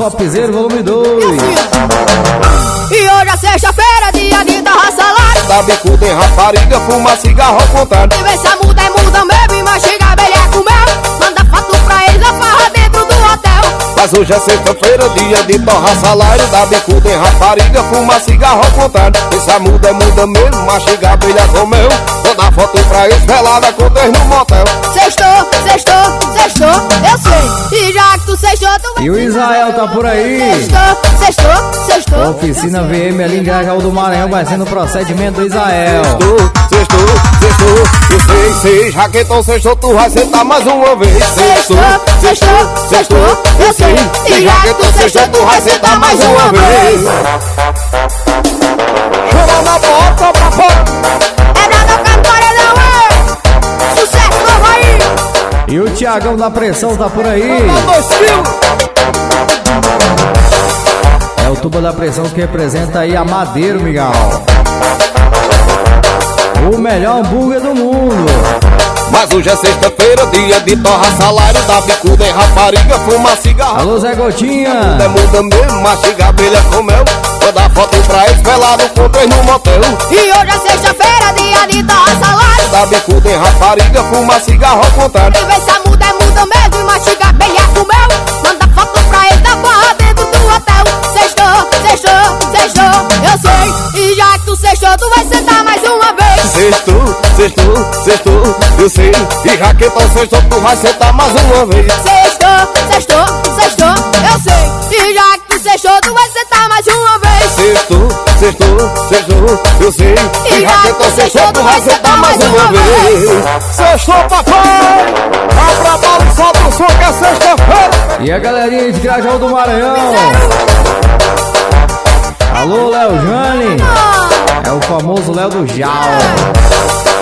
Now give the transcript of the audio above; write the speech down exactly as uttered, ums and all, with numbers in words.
Só Piseiro, volume dois. E hoje é sexta-feira, dia de torrar salário. Dá bicuda em rapariga, fuma cigarro ao contrário. E vê se a muda é muda mesmo e mastiga a abelha com mel. Manda foto pra eles, a farra dentro do hotel. Mas hoje é sexta-feira, dia de torrar salário. Dá bicuda em rapariga, fuma cigarro ao contrário. Vê se a muda é muda mesmo, mastiga a abelha com mel. Manda foto pra eles, velada com três no motel. Sextou, sextou, sextou, eu sei. E já que tu sextou, tu vai. E o Israel tá por aí. Sextou, sextou, sextou. Oficina V M ali em Grajaú do Maranhão vai ser no procedimento do Israel. Sextou, sextou, sextou. Eu sei, sei, já que então sextou, tu vai sentar mais uma vez. Sextou, sextou, sextou, eu sei. E já que tu sextou, tu vai sentar mais uma vez. Chama na bota pra fora. É nada cantora não é. Sucesso novo aí. E o Tiagão da Pressão tá por aí. É o Tuba da Pressão que representa aí a Madeiro, Miguel. O melhor hambúrguer do mundo. Mas hoje é sexta-feira, dia de torrar salário. Dá bicuda em rapariga, fuma cigarro. Alô, Zé Gotinha. É muda mesmo, mastiga abelha com mel. Manda foto pra eles, velado com três no motel. E hoje é sexta-feira, dia de torrar salário. Dá bicuda em rapariga, fuma cigarro ao contrário. E vê se a muda é muda mesmo e mastiga a abelha com mel. Manda foto pra eles da barra dentro do hotel. Sextou, sextou, sextou, eu sei. E já que tu sextou, tu vai sentar mais uma vez. Sextou, sextou, sextou, eu sei. E já que então sextou, tu vai sentar mais uma vez. Sextou, sextou, sextou, eu sei. E já que tu sextou, tu vai sentar mais uma vez. Sextou, sextou, sextou, eu sei. E já que então sextou, tu vai sentar mais uma vez. Sextou, papai. Atrapalha o sol do som que é sexta-feira. E a galerinha de Grajaú do Maranhão. Alô, Léo Jane. É o famoso Léo do Jau.